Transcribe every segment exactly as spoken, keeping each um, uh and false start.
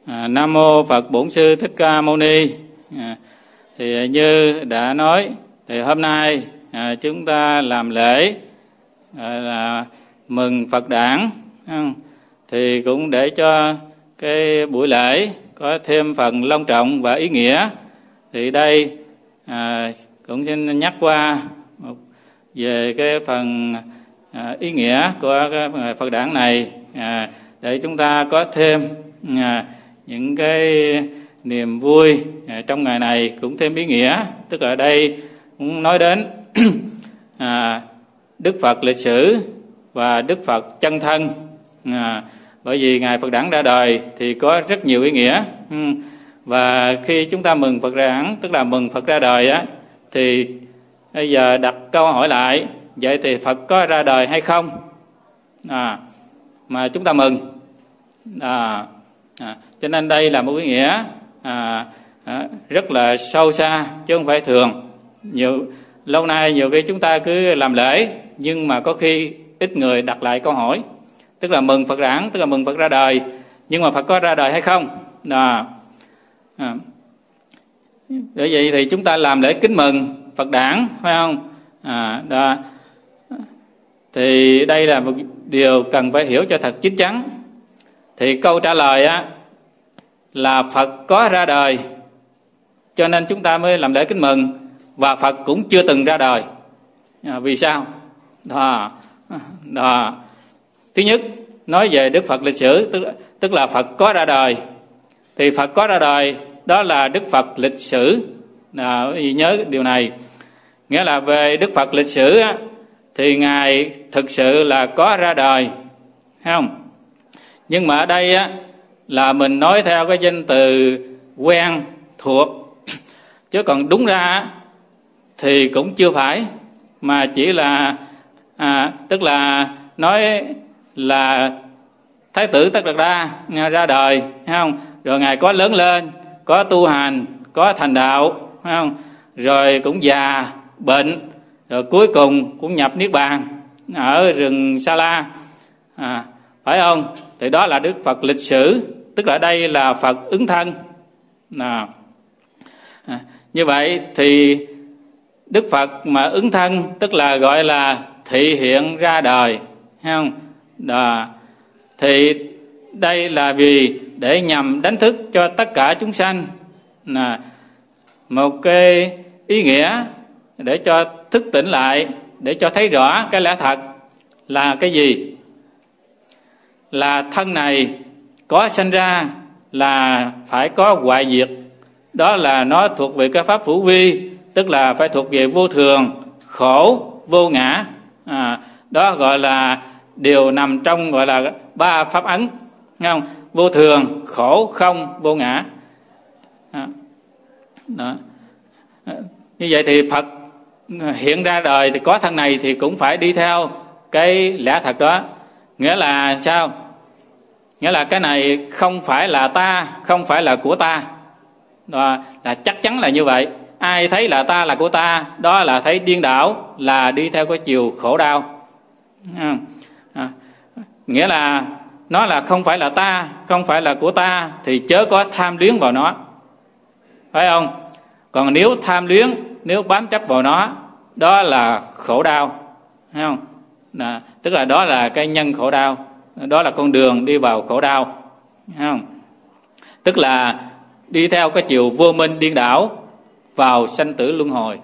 À, Nam mô Phật Bổn Sư Thích Ca Mâu Ni. À, thì như đã nói, thì hôm nay à, chúng ta làm lễ à, là mừng Phật Đản, không? Thì cũng để cho cái buổi lễ có thêm phần long trọng và ý nghĩa. Thì đây à, cũng xin nhắc qua một về cái phần à, ý nghĩa của cái Phật Đản này à, để chúng ta có thêm à, những cái niềm vui à, trong ngày này cũng thêm ý nghĩa. Tức là đây cũng nói đến à, Đức Phật lịch sử và Đức Phật chân thân. À, bởi vì ngày Phật Đản ra đời thì có rất nhiều ý nghĩa. Ừ. Và khi chúng ta mừng Phật Đản, tức là mừng Phật ra đời á, thì bây giờ đặt câu hỏi lại, vậy thì Phật có ra đời hay không? À, mà chúng ta mừng. À, à, cho nên đây là một ý nghĩa à, à, rất là sâu xa, chứ không phải thường. Nhiều lâu nay nhiều khi chúng ta cứ làm lễ, nhưng mà có khi ít người đặt lại câu hỏi. Tức là mừng Phật Đản, tức là mừng Phật ra đời, nhưng mà Phật có ra đời hay không? À, à. Bởi vậy thì chúng ta làm lễ kính mừng Phật Đản, phải không? À, đó. Thì đây là một điều cần phải hiểu cho thật chín chắn. Thì câu trả lời á là Phật có ra đời, cho nên chúng ta mới làm lễ kính mừng. Và Phật cũng chưa từng ra đời. À, vì sao? Đó, đó. Thứ nhất, nói về Đức Phật lịch sử, tức, tức là Phật có ra đời. Thì Phật có ra đời, đó là Đức Phật lịch sử. À, nhớ điều này. Nghĩa là về Đức Phật lịch sử á, thì Ngài thực sự là có ra đời, thấy không? Nhưng mà ở đây á, là mình nói theo cái danh từ quen thuộc, chứ còn đúng ra thì cũng chưa phải, mà chỉ là à, tức là nói là Thái tử Tất Đạt Đa ra đời, thấy không? Rồi Ngài có lớn lên, có tu hành, có thành đạo, thấy không? Rồi cũng già, bệnh, rồi cuối cùng cũng nhập Niết Bàn ở rừng Sa La, à, phải không? Thì đó là Đức Phật lịch sử, tức là đây là Phật ứng thân. À, à, như vậy thì Đức Phật mà ứng thân, tức là gọi là thị hiện ra đời, thấy không? Đó. Thì đây là vì để nhằm đánh thức cho tất cả chúng sanh, là một cái ý nghĩa để cho thức tỉnh lại, để cho thấy rõ cái lẽ thật là cái gì. Là thân này có sanh ra là phải có hoại diệt. Đó là nó thuộc về cái pháp hữu vi, tức là phải thuộc về vô thường, khổ, vô ngã. À, đó gọi là điều nằm trong gọi là ba pháp ấn, nghe không? Vô thường, khổ, không, vô ngã. À, đó. À, như vậy thì Phật hiện ra đời thì có thân này thì cũng phải đi theo cái lẽ thật đó. Nghĩa là sao? Nghĩa là cái này không phải là ta, không phải là của ta. Đó, là chắc chắn là như vậy. Ai thấy là ta là của ta, đó là thấy điên đảo, là đi theo cái chiều khổ đau. À, à, nghĩa là nó là không phải là ta, không phải là của ta, thì chớ có tham luyến vào nó, phải không? Còn nếu tham luyến, nếu bám chấp vào nó, đó là khổ đau, thấy không? À, tức là đó là cái nhân khổ đau, đó là con đường đi vào khổ đau, thấy không? Tức là đi theo cái chiều vô minh điên đảo vào sanh tử luân hồi.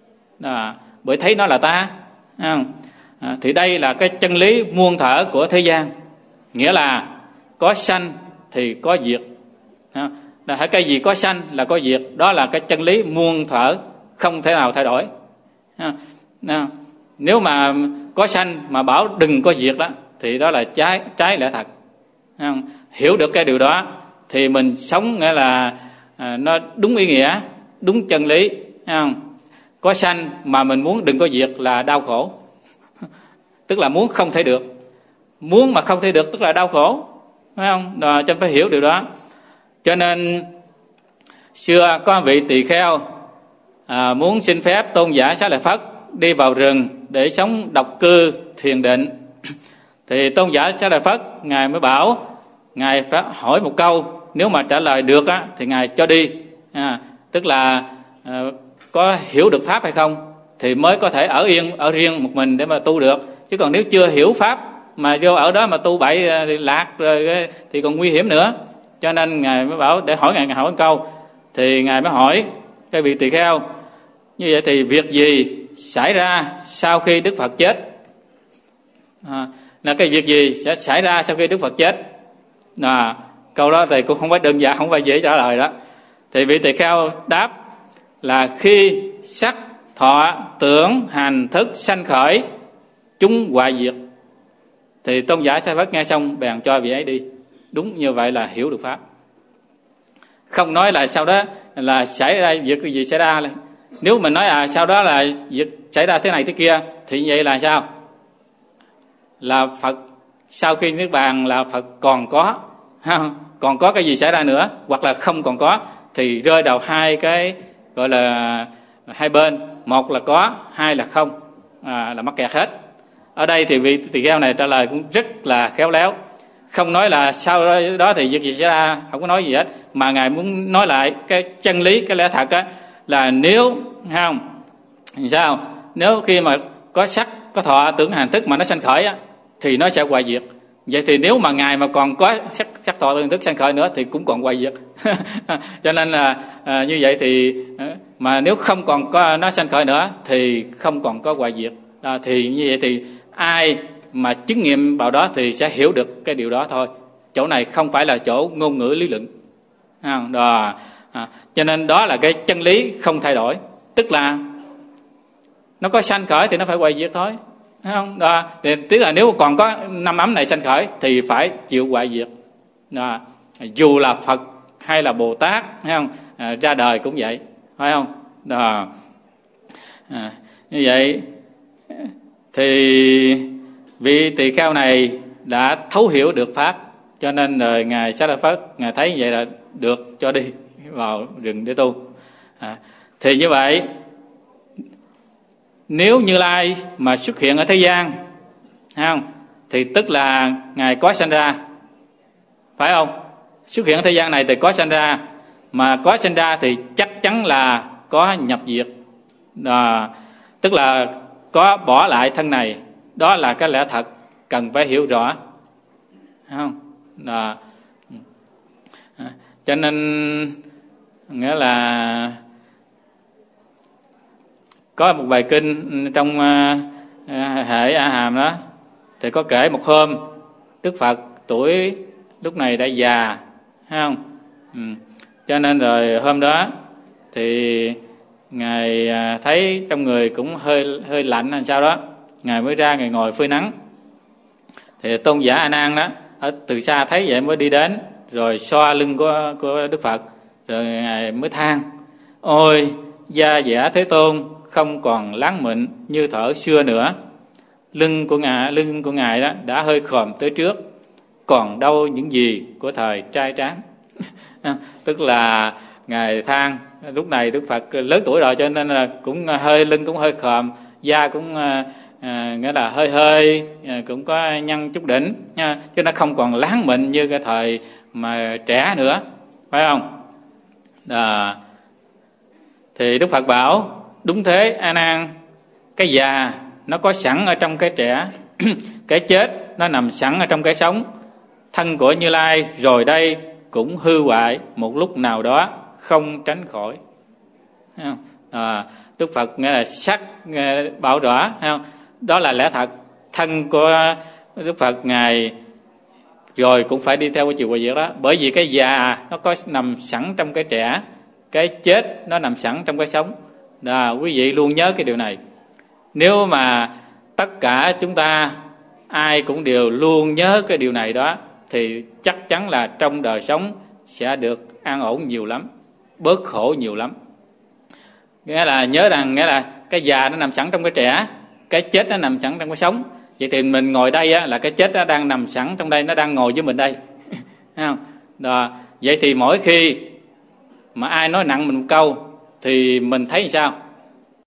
À, bởi thấy nó là ta, thấy không? À, thì đây là cái chân lý muôn thở của thế gian. Nghĩa là có sanh thì có diệt. À, là cái gì có sanh là có diệt. Đó là cái chân lý muôn thở, không thể nào thay đổi. À, à, nếu mà có sanh mà bảo đừng có diệt đó, thì đó là trái trái lẽ thật. À, hiểu được cái điều đó thì mình sống nghĩa là à, nó đúng ý nghĩa, đúng chân lý. À, có sanh mà mình muốn đừng có diệt là đau khổ. Tức là muốn không thể được. Muốn mà không thể được tức là đau khổ, phải không? Đó, cho nên phải hiểu điều đó. Cho nên xưa có vị tỳ kheo à, muốn xin phép tôn giả Xá Lợi Phất đi vào rừng để sống độc cư thiền định. Thì tôn giả Xá Lợi Phất Ngài mới bảo, Ngài phải hỏi một câu nếu mà trả lời được á, thì Ngài cho đi. À, tức là à, có hiểu được Pháp hay không thì mới có thể ở yên, ở riêng một mình để mà tu được. Chứ còn nếu chưa hiểu Pháp mà vô ở đó mà tu bậy thì lạc rồi thì còn nguy hiểm nữa. Cho nên Ngài mới bảo để hỏi Ngài, Ngài hỏi một câu. Thì Ngài mới hỏi cái vị tỳ kheo: như vậy thì việc gì xảy ra sau khi Đức Phật chết? À, là cái việc gì sẽ xảy ra sau khi Đức Phật chết? À, câu đó thì cũng không phải đơn giản, không phải dễ trả lời đó. Thì vị tỳ kheo đáp là khi sắc, thọ, tưởng, hành, thức sanh khởi, chúng hoại diệt. Thì tôn giả Sa Phất nghe xong bèn cho vị ấy đi. Đúng như vậy là hiểu được Pháp. Không nói là sau đó là xảy ra việc gì xảy ra. Nếu mình nói à sau đó là việc xảy ra thế này thế kia thì vậy là sao? Là Phật sau khi niết bàn là Phật còn có, còn có cái gì xảy ra nữa, hoặc là không còn có, thì rơi vào hai cái gọi là hai bên, một là có, hai là không, à, là mắc kẹt hết. Ở đây thì vị tỳ kheo này trả lời cũng rất là khéo léo, không nói là sau đó thì việc gì xảy ra, không có nói gì hết, mà Ngài muốn nói lại cái chân lý, cái lẽ thật á, là nếu không sao, nếu khi mà có sắc, có thọ, tưởng, hành, thức mà nó sanh khởi á, thì nó sẽ hoại diệt. Vậy thì nếu mà Ngài mà còn có sắc, sắc thọ, tưởng, thức sanh khởi nữa thì cũng còn hoại diệt. Cho nên là à, như vậy thì mà nếu không còn có nó sanh khởi nữa thì không còn có hoại diệt. À, thì như vậy thì ai mà chứng nghiệm vào đó thì sẽ hiểu được cái điều đó thôi. Chỗ này không phải là chỗ ngôn ngữ lý luận. Đó. À, cho nên đó là cái chân lý không thay đổi. Tức là nó có sanh khởi thì nó phải hoại diệt thôi. Không? Đó. Thì, tức là nếu còn có năm ấm này sanh khởi thì phải chịu hoại diệt. Đó. Dù là Phật hay là Bồ Tát, thấy không? À, ra đời cũng vậy, phải không? Đó. À, như vậy thì vị tỳ kheo này đã thấu hiểu được Pháp, cho nên rồi Ngài Xá Lợi Phất Ngài thấy vậy là được cho đi vào rừng để tu. À, thì như vậy nếu Như Lai mà xuất hiện ở thế gian, thấy không? Thì tức là Ngài có sanh ra, phải không? Xuất hiện ở thế gian này thì có sanh ra, mà có sanh ra thì chắc chắn là có nhập diệt. À, tức là có bỏ lại thân này. Đó là cái lẽ thật cần phải hiểu rõ, thấy không? À, cho nên nghĩa là có một bài kinh trong uh, hệ A Hàm đó, thì có kể một hôm Đức Phật tuổi lúc này đã già, thấy không? Ừ. Cho nên rồi hôm đó thì Ngài thấy trong người cũng hơi hơi lạnh hay sao đó, Ngài mới ra Ngài ngồi phơi nắng. Thì tôn giả A Nan đó ở từ xa thấy vậy mới đi đến, rồi xoa lưng của của Đức Phật, rồi Ngài mới than: ôi da dẻ Thế Tôn không còn láng mịn như thở xưa nữa. Lưng của ngài lưng của ngài đó đã hơi khòm tới trước, còn đâu những gì của thời trai tráng. Tức là Ngài than lúc này Đức Phật lớn tuổi rồi, cho nên là cũng hơi lưng cũng hơi khòm, da cũng à, nghĩa là hơi hơi à, cũng có nhăn chút đỉnh nha, chứ nó không còn láng mịn như cái thời mà trẻ nữa, phải không? À, thì Đức Phật bảo đúng thế A Nan, cái già nó có sẵn ở trong cái trẻ, cái chết nó nằm sẵn ở trong cái sống. Thân của Như Lai rồi đây cũng hư hoại một lúc nào đó, không tránh khỏi. À, Đức Phật nghĩa là sắc bảo rõ, không? Đó là lẽ thật. Thân của Đức Phật Ngài rồi cũng phải đi theo cái chiều hoại diệt đó, bởi vì cái già nó có nằm sẵn trong cái trẻ, cái chết nó nằm sẵn trong cái sống. Đó, quý vị luôn nhớ cái điều này. Nếu mà tất cả chúng ta ai cũng đều luôn nhớ cái điều này đó, thì chắc chắn là trong đời sống sẽ được an ổn nhiều lắm, bớt khổ nhiều lắm. Nghĩa là nhớ rằng nghĩa là cái già nó nằm sẵn trong cái trẻ, cái chết nó nằm sẵn trong cái sống. Vậy thì mình ngồi đây á, là cái chết nó đang nằm sẵn trong đây, nó đang ngồi với mình đây. Thấy không? Đó. Vậy thì mỗi khi mà ai nói nặng mình một câu thì mình thấy sao?